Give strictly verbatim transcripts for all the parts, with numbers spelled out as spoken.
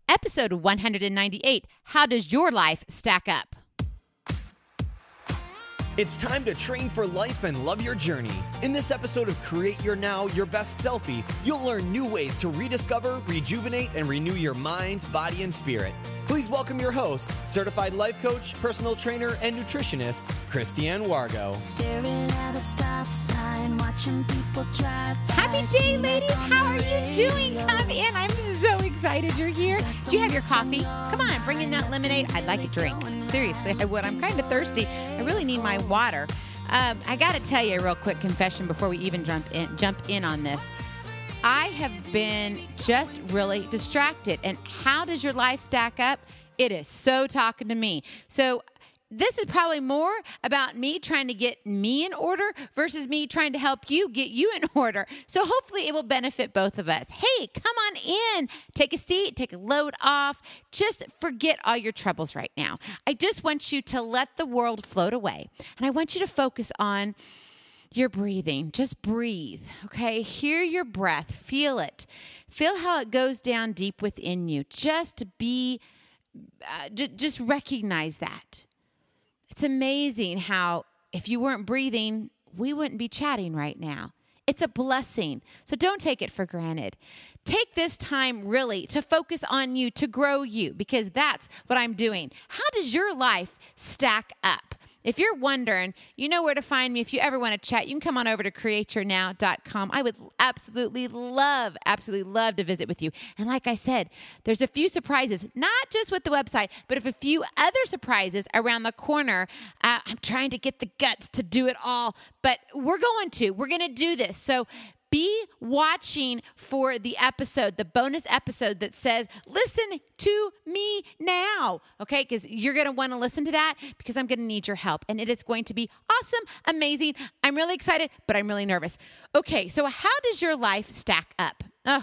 Episode one ninety-eight, How Does Your Life Stack Up? It's time to train for life and love your journey. In this episode of Create Your Now, Your Best Selfie, you'll learn new ways to rediscover, rejuvenate, and renew your mind, body, and spirit. Please welcome your host, certified life coach, personal trainer, and nutritionist, Christiane Wargo. Staring at a stop sign, watching people drive by. Happy day, ladies. How are you doing? Come in. I'm so excited you're here. Do you have your coffee? Come on, bring in that lemonade. I'd like a drink. Seriously, I would. I'm kind of thirsty. I really need my water. Um, I got to tell you a real quick confession before we even jump in, jump in on this. I have been just really distracted. And how does your life stack up? It is so talking to me. So this is probably more about me trying to get me in order versus me trying to help you get you in order. So hopefully it will benefit both of us. Hey, come on in. Take a seat. Take a load off. Just forget all your troubles right now. I just want you to let the world float away. And I want you to focus on your breathing. Just breathe, okay? Hear your breath. Feel it. Feel how it goes down deep within you. Just be, uh, j- just recognize that. It's amazing how if you weren't breathing, we wouldn't be chatting right now. It's a blessing. So don't take it for granted. Take this time really to focus on you, to grow you, because that's what I'm doing. How does your life stack up? If you're wondering, you know where to find me. If you ever want to chat, you can come on over to create your now dot com. I would absolutely love, absolutely love to visit with you. And like I said, there's a few surprises, not just with the website, but if a few other surprises around the corner. Uh, I'm trying to get the guts to do it all, but we're going to. We're going to do this. So be watching for the episode, the bonus episode that says, listen to me now, okay? Because you're going to want to listen to that because I'm going to need your help. And it is going to be awesome, amazing. I'm really excited, but I'm really nervous. Okay, so how does your life stack up? Oh,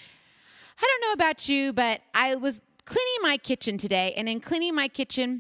I don't know about you, but I was cleaning my kitchen today. And in cleaning my kitchen,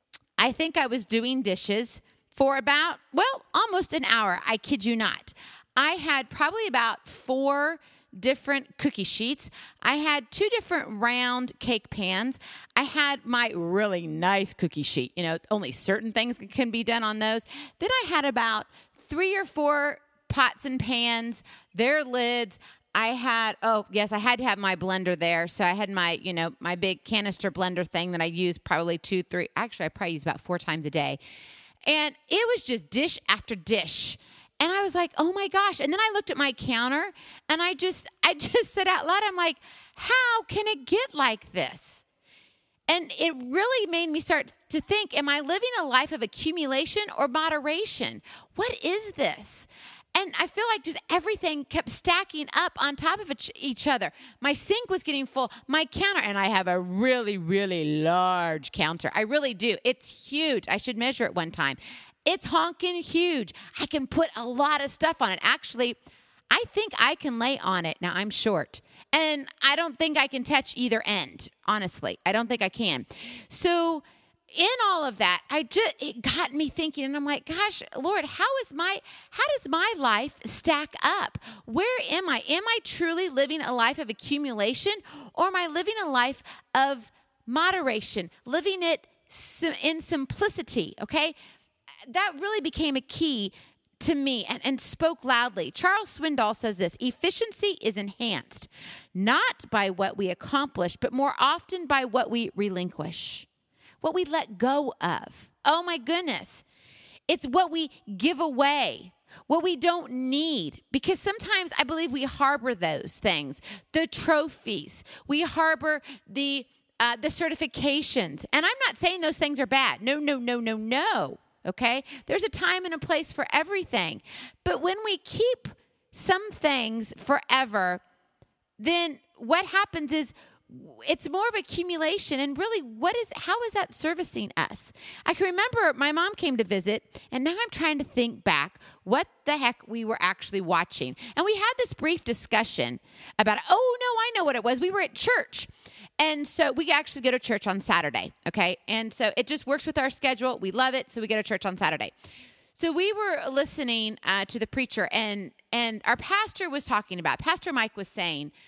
I think I was doing dishes for about, well, almost an hour. I kid you not. I had probably about four different cookie sheets. I had two different round cake pans. I had my really nice cookie sheet. You know, only certain things can be done on those. Then I had about three or four pots and pans, their lids. I had, oh, yes, I had to have my blender there. So I had my, you know, my big canister blender thing that I use probably two, three, actually I probably use about four times a day. And it was just dish after dish. And I was like, oh my gosh. And then I looked at my counter and I just, I just said out loud, I'm like, how can it get like this? And it really made me start to think, am I living a life of accumulation or moderation? What is this? And I feel like just everything kept stacking up on top of each other. My sink was getting full. My counter, and I have a really, really large counter. I really do. It's huge. I should measure it one time. It's honking huge. I can put a lot of stuff on it. Actually, I think I can lay on it. Now, I'm short, and I don't think I can touch either end, honestly. I don't think I can. So in all of that, I just it got me thinking, and I'm like, gosh, Lord, how is my how does my life stack up? Where am I? Am I truly living a life of accumulation, or am I living a life of moderation, living it in simplicity, okay? That really became a key to me and, and spoke loudly. Charles Swindoll says this: efficiency is enhanced not by what we accomplish, but more often by what we relinquish, what we let go of. Oh my goodness. It's what we give away, what we don't need. Because sometimes I believe we harbor those things, the trophies. We harbor the uh, the certifications. And I'm not saying those things are bad. No, no, no, no, no. Okay? There's a time and a place for everything. But when we keep some things forever, then what happens is it's more of accumulation. And really, what is how is that servicing us? I can remember my mom came to visit, and now I'm trying to think back what the heck we were actually watching. And we had this brief discussion about, oh, no, I know what it was. We were at church. And so we actually go to church on Saturday, okay? And so it just works with our schedule. We love it, so we go to church on Saturday. So we were listening uh, to the preacher, and and our pastor was talking about, Pastor Mike was saying,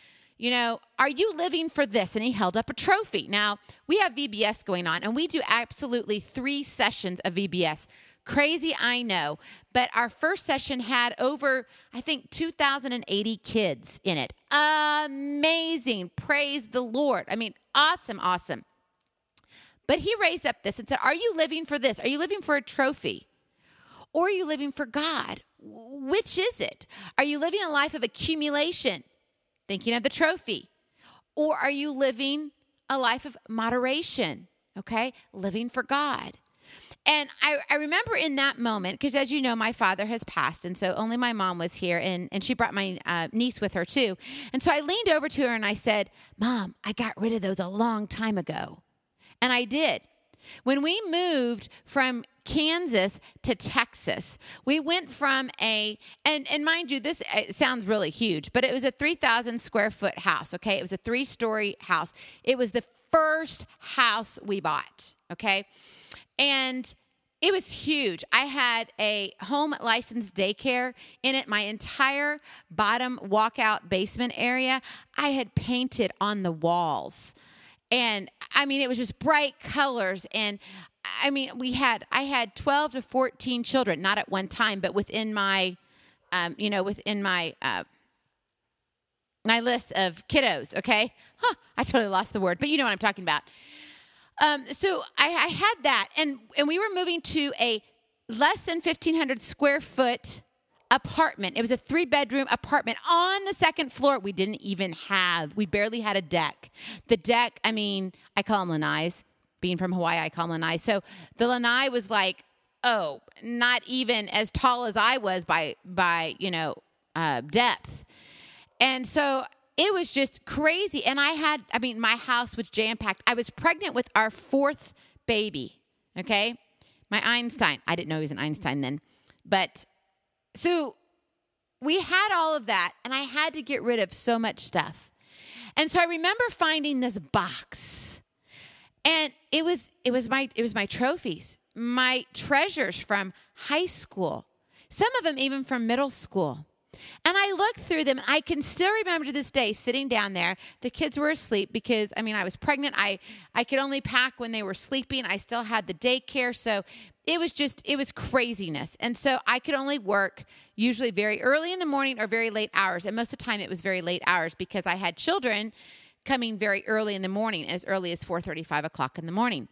you know, are you living for this? And he held up a trophy. Now, we have V B S going on, and we do absolutely three sessions of V B S. Crazy, I know, but our first session had over, I think, two thousand eighty kids in it. Amazing. Praise the Lord. I mean, awesome, awesome. But he raised up this and said, are you living for this? Are you living for a trophy? Or are you living for God? Which is it? Are you living a life of accumulation, thinking of the trophy? Or are you living a life of moderation, okay? Living for God. And I, I remember in that moment, because as you know, my father has passed, and so only my mom was here, and, and she brought my uh, niece with her too. And so I leaned over to her and I said, Mom, I got rid of those a long time ago. And I did. When we moved from Kansas to Texas, we went from a, and, and mind you, this it sounds really huge, but it was a three thousand square foot house, okay? It was a three-story house. It was the first house we bought, okay? And it was huge. I had a home licensed daycare in it. My entire bottom walkout basement area, I had painted on the walls. And I mean, it was just bright colors. And I mean, we had, I had twelve to fourteen children, not at one time, but within my, um, you know, within my, uh, my list of kiddos. Okay. Huh. I totally lost the word, but you know what I'm talking about. Um, so I, I had that, and, and we were moving to a less than fifteen hundred square foot apartment. It was a three bedroom apartment on the second floor. We didn't even have, we barely had a deck. The deck, I mean, I call them lanais. Being from Hawaii, I call them lanais. So the lanai was like, oh, not even as tall as I was by, by, you know, uh, depth. And so it was just crazy. And I had, I mean, my house was jam-packed. I was pregnant with our fourth baby, okay? My Einstein. I didn't know he was an Einstein then. But so we had all of that, and I had to get rid of so much stuff. And so I remember finding this box. And it was it was my it was my trophies, my treasures from high school, some of them even from middle school. And I looked through them, and I can still remember to this day sitting down there. The kids were asleep because, I mean, I was pregnant. I, I could only pack when they were sleeping. I still had the daycare. So it was just, it was craziness. And so I could only work usually very early in the morning or very late hours. And most of the time it was very late hours because I had children coming very early in the morning, as early as four thirty, five o'clock in the morning.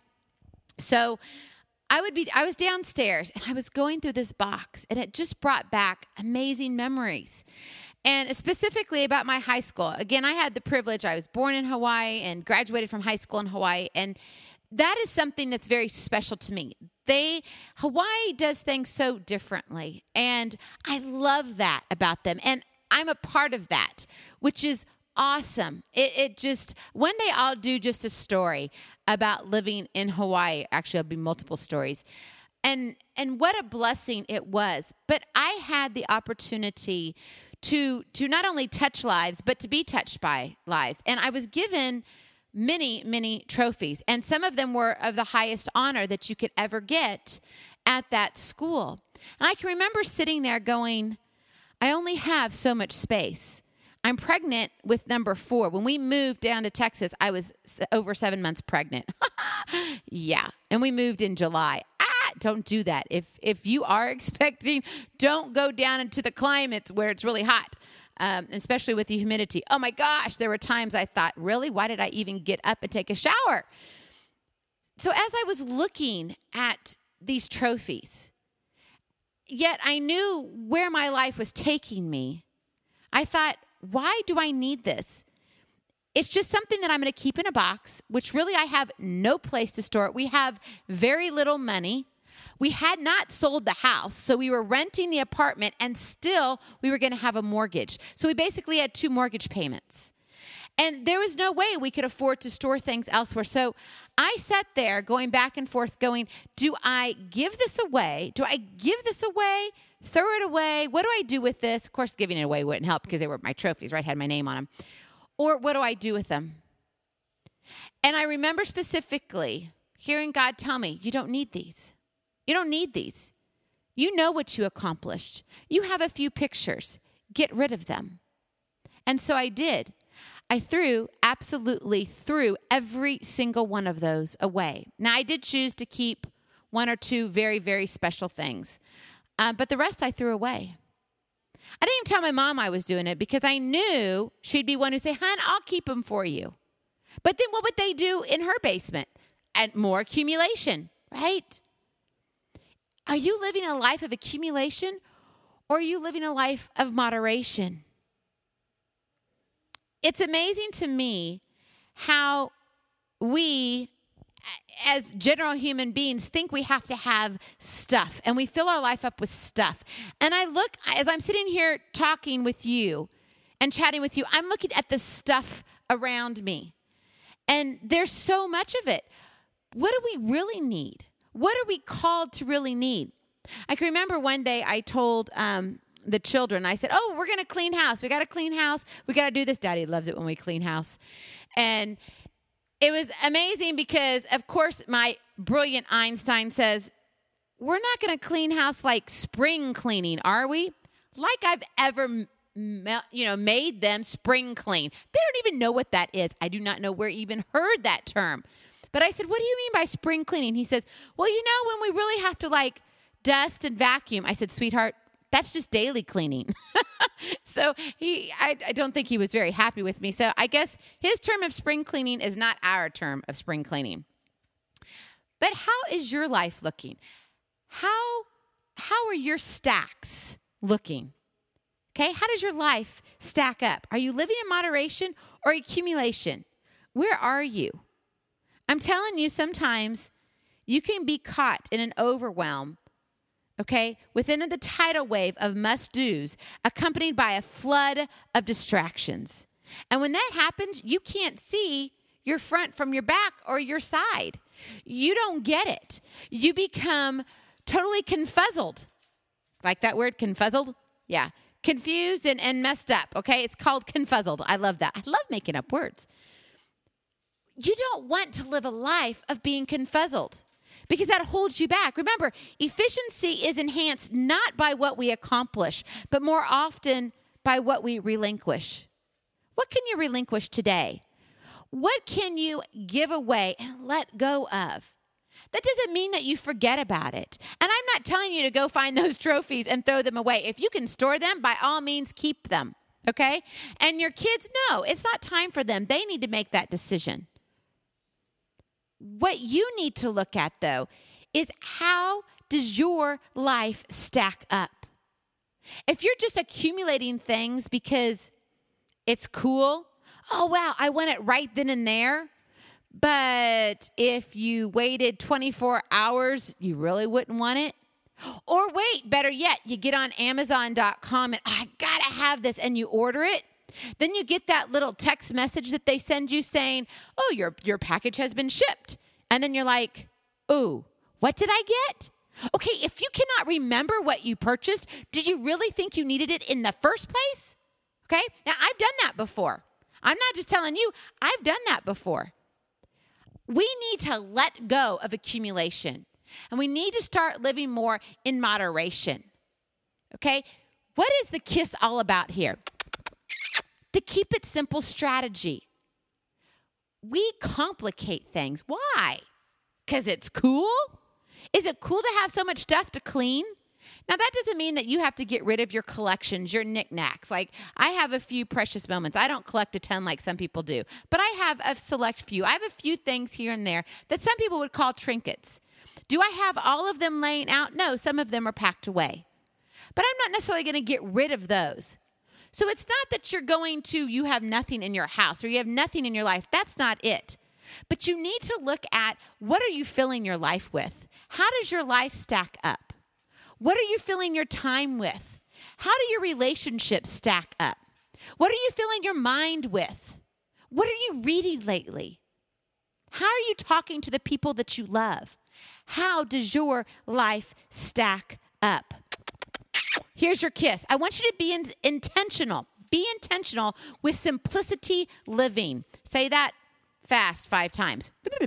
So I would be, I was downstairs and I was going through this box, and it just brought back amazing memories. And specifically about my high school. Again, I had the privilege. I was born in Hawaii and graduated from high school in Hawaii. And that is something that's very special to me. They, Hawaii does things so differently. And I love that about them. And I'm a part of that, which is awesome. It, it just, one day I'll do just a story about living in Hawaii. Actually, it'll be multiple stories. And and what a blessing it was. But I had the opportunity to to not only touch lives, but to be touched by lives. And I was given many, many trophies. And some of them were of the highest honor that you could ever get at that school. And I can remember sitting there going, I only have so much space. I'm pregnant with number four. When we moved down to Texas, I was over seven months pregnant. Yeah. And we moved in July. Ah, don't do that. If if you are expecting, don't go down into the climates where it's really hot, um, especially with the humidity. Oh, my gosh. There were times I thought, really? Why did I even get up and take a shower? So as I was looking at these trophies, yet I knew where my life was taking me, I thought, why do I need this? It's just something that I'm going to keep in a box, which really I have no place to store it. We have very little money. We had not sold the house, so we were renting the apartment, and still we were going to have a mortgage. So we basically had two mortgage payments. And there was no way we could afford to store things elsewhere. So I sat there going back and forth going, do I give this away? Do I give this away? Throw it away? What do I do with this? Of course, giving it away wouldn't help because they were my trophies, right? Had my name on them. Or what do I do with them? And I remember specifically hearing God tell me, you don't need these. You don't need these. You know what you accomplished. You have a few pictures. Get rid of them. And so I did. I threw, absolutely threw every single one of those away. Now, I did choose to keep one or two very, very special things, uh, but the rest I threw away. I didn't even tell my mom I was doing it because I knew she'd be one who'd say, "Hon, I'll keep them for you." But then what would they do in her basement? And more accumulation, right? Are you living a life of accumulation, or are you living a life of moderation? It's amazing to me how we, as general human beings, think we have to have stuff, and we fill our life up with stuff. And I look, as I'm sitting here talking with you and chatting with you, I'm looking at the stuff around me, and there's so much of it. What do we really need? What are we called to really need? I can remember one day I told um, the children, I said, "Oh, we're going to clean house. We got to clean house. We got to do this." Daddy loves it when we clean house. And it was amazing because, of course, my brilliant Einstein says, "We're not going to clean house like spring cleaning, are we? Like I've ever you know, made them spring clean." They don't even know what that is. I do not know where he even heard that term. But I said, "What do you mean by spring cleaning?" He says, "Well, you know, when we really have to like dust and vacuum." I said, "Sweetheart, that's just daily cleaning." So he, I, I don't think he was very happy with me. So I guess his term of spring cleaning is not our term of spring cleaning. But how is your life looking? How, how are your stacks looking? Okay, how does your life stack up? Are you living in moderation or accumulation? Where are you? I'm telling you, sometimes you can be caught in an overwhelm, okay, within the tidal wave of must-dos, accompanied by a flood of distractions. And when that happens, you can't see your front from your back or your side. You don't get it. You become totally confuzzled. Like that word, confuzzled? Yeah. Confused and, and messed up, okay? It's called confuzzled. I love that. I love making up words. You don't want to live a life of being confuzzled because that holds you back. Remember, efficiency is enhanced not by what we accomplish, but more often by what we relinquish. What can you relinquish today? What can you give away and let go of? That doesn't mean that you forget about it. And I'm not telling you to go find those trophies and throw them away. If you can store them, by all means, keep them, okay? And your kids, no, it's not time for them. They need to make that decision. What you need to look at, though, is how does your life stack up? If you're just accumulating things because it's cool, oh, wow, I want it right then and there. But if you waited twenty-four hours, you really wouldn't want it. Or wait, better yet, you get on Amazon dot com and oh, I got to have this, and you order it. Then you get that little text message that they send you saying, "Oh, your your package has been shipped." And then you're like, "Ooh, what did I get?" Okay, if you cannot remember what you purchased, did you really think you needed it in the first place? Okay, now I've done that before. I'm not just telling you, I've done that before. We need to let go of accumulation, and we need to start living more in moderation. Okay, what is the KISS all about here? The keep it simple strategy. We complicate things. Why? Because it's cool? Is it cool to have so much stuff to clean? Now, that doesn't mean that you have to get rid of your collections, your knickknacks. Like, I have a few precious moments. I don't collect a ton like some people do, but I have a select few. I have a few things here and there that some people would call trinkets. Do I have all of them laying out? No, some of them are packed away. But I'm not necessarily going to get rid of those. So it's not that you're going to, you have nothing in your house or you have nothing in your life. That's not it. But you need to look at, what are you filling your life with? How does your life stack up? What are you filling your time with? How do your relationships stack up? What are you filling your mind with? What are you reading lately? How are you talking to the people that you love? How does your life stack up? Here's your KISS. I want you to be in, intentional. Be intentional with simplicity living. Say that fast five times.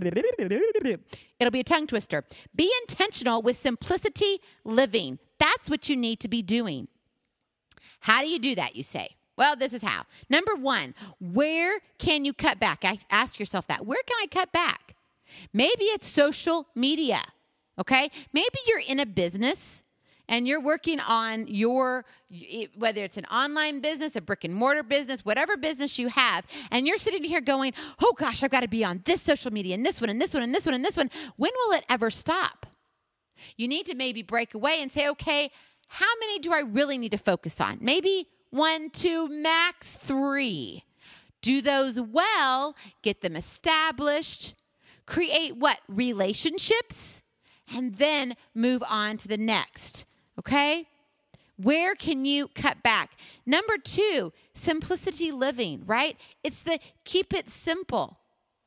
It'll be a tongue twister. Be intentional with simplicity living. That's what you need to be doing. How do you do that, you say? Well, this is how. Number one, where can you cut back? I ask yourself that. Where can I cut back? Maybe it's social media, okay? Maybe you're in a business and you're working on your, whether it's an online business, a brick and mortar business, whatever business you have, and you're sitting here going, oh gosh, I've got to be on this social media and this one and this one and this one and this one. When will it ever stop? You need to maybe break away and say, okay, how many do I really need to focus on? Maybe one, two, max three. Do those well, get them established, create what? Relationships, and then move on to the next, okay? Where can you cut back? Number two, simplicity living, right? It's the keep it simple.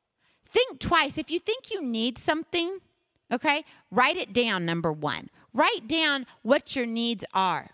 Think twice. If you think you need something, okay, write it down, number one. Write down what your needs are.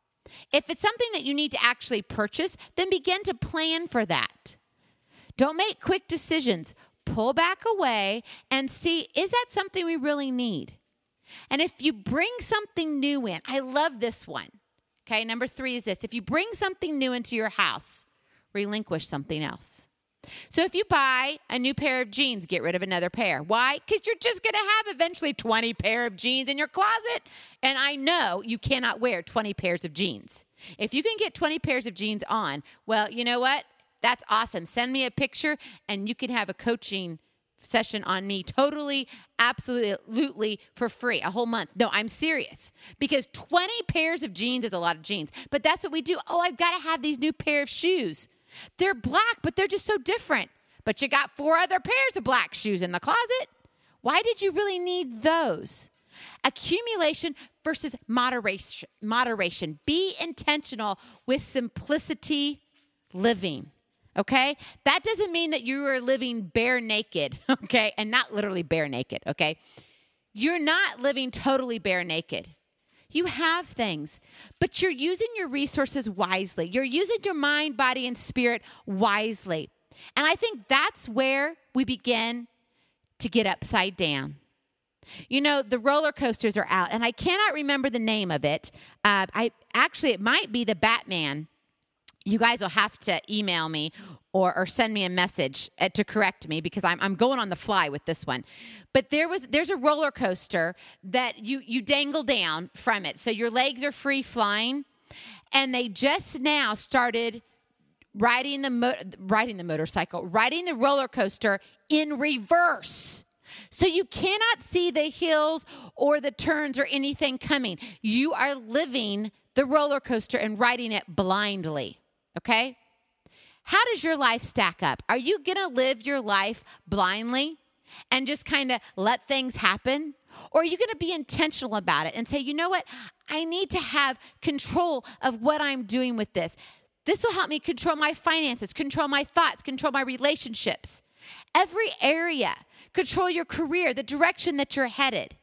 If it's something that you need to actually purchase, then begin to plan for that. Don't make quick decisions. Pull back away and see, is that something we really need? And if you bring something new in, I love this one. Okay, number three is this. If you bring something new into your house, relinquish something else. So if you buy a new pair of jeans, get rid of another pair. Why? Because you're just going to have eventually twenty pair of jeans in your closet. And I know you cannot wear twenty pairs of jeans. If you can get twenty pairs of jeans on, well, you know what? That's awesome. Send me a picture and you can have a coaching session on me totally, absolutely for free, a whole month. No, I'm serious, because twenty pairs of jeans is a lot of jeans. But that's what we do. Oh, I've got to have these new pair of shoes. They're black, but they're just so different. But you got four other pairs of black shoes in the closet. Why did you really need those? Accumulation versus moderation. Moderation. Be intentional with simplicity living. Okay? That doesn't mean that you are living bare naked, okay? And not literally bare naked, okay? You're not living totally bare naked. You have things, but you're using your resources wisely. You're using your mind, body, and spirit wisely. And I think that's where we begin to get upside down. You know, the roller coasters are out, and I cannot remember the name of it. Uh, I actually, it might be the Batman. You guys will have to email me or, or send me a message uh, to correct me, because I'm I'm going on the fly with this one. But there was there's a roller coaster that you you dangle down from it, so your legs are free flying, and they just now started riding the mo- riding the motorcycle, riding the roller coaster in reverse. So you cannot see the hills or the turns or anything coming. You are living the roller coaster and riding it blindly. Okay? How does your life stack up? Are you going to live your life blindly and just kind of let things happen? Or are you going to be intentional about it and say, you know what? I need to have control of what I'm doing with this. This will help me control my finances, control my thoughts, control my relationships. Every area. Control your career, the direction that you're headed.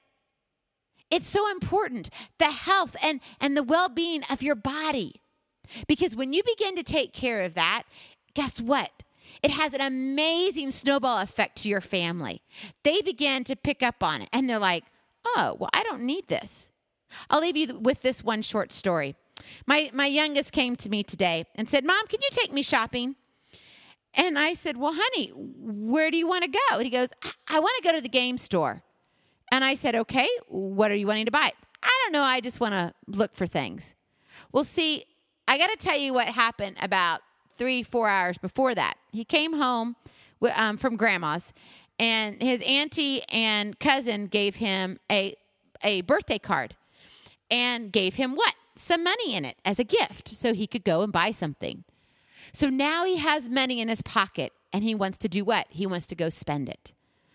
It's so important, the health and, and the well-being of your body. Because when you begin to take care of that, guess what? It has an amazing snowball effect to your family. They begin to pick up on it, and they're like, oh, well, I don't need this. I'll leave you with this one short story. My, my youngest came to me today and said, Mom, can you take me shopping? And I said, well, honey, where do you want to go? And he goes, I, I want to go to the game store. And I said, okay, what are you wanting to buy? I don't know. I just want to look for things. Well, see, I got to tell you what happened about three, four hours before that. He came home um, from grandma's, and his auntie and cousin gave him a, a birthday card and gave him what? Some money in it as a gift so he could go and buy something. So now he has money in his pocket, and he wants to do what? He wants to go spend it.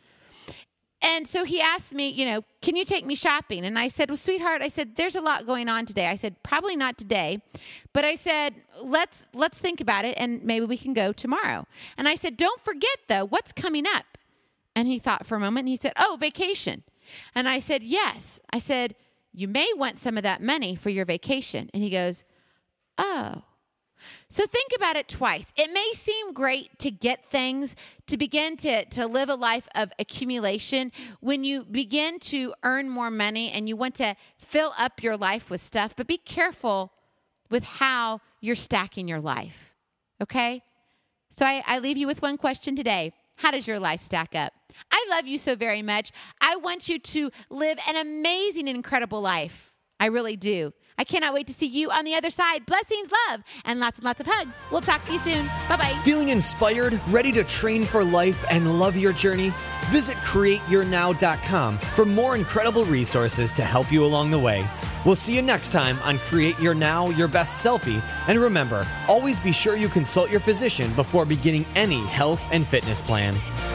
And so he asked me, you know, can you take me shopping? And I said, well, sweetheart, I said, there's a lot going on today. I said, probably not today. But I said, let's let's think about it, and maybe we can go tomorrow. And I said, don't forget, though, what's coming up? And he thought for a moment, and he said, oh, vacation. And I said, yes. I said, you may want some of that money for your vacation. And he goes, oh. So think about it twice. It may seem great to get things, to begin to, to live a life of accumulation. When you begin to earn more money and you want to fill up your life with stuff, but be careful with how you're stacking your life. Okay? So I, I leave you with one question today. How does your life stack up? I love you so very much. I want you to live an amazing and incredible life. I really do. I cannot wait to see you on the other side. Blessings, love, and lots and lots of hugs. We'll talk to you soon. Bye-bye. Feeling inspired, ready to train for life, and love your journey? Visit create your now dot com for more incredible resources to help you along the way. We'll see you next time on Create Your Now, Your Best Selfie. And remember, always be sure you consult your physician before beginning any health and fitness plan.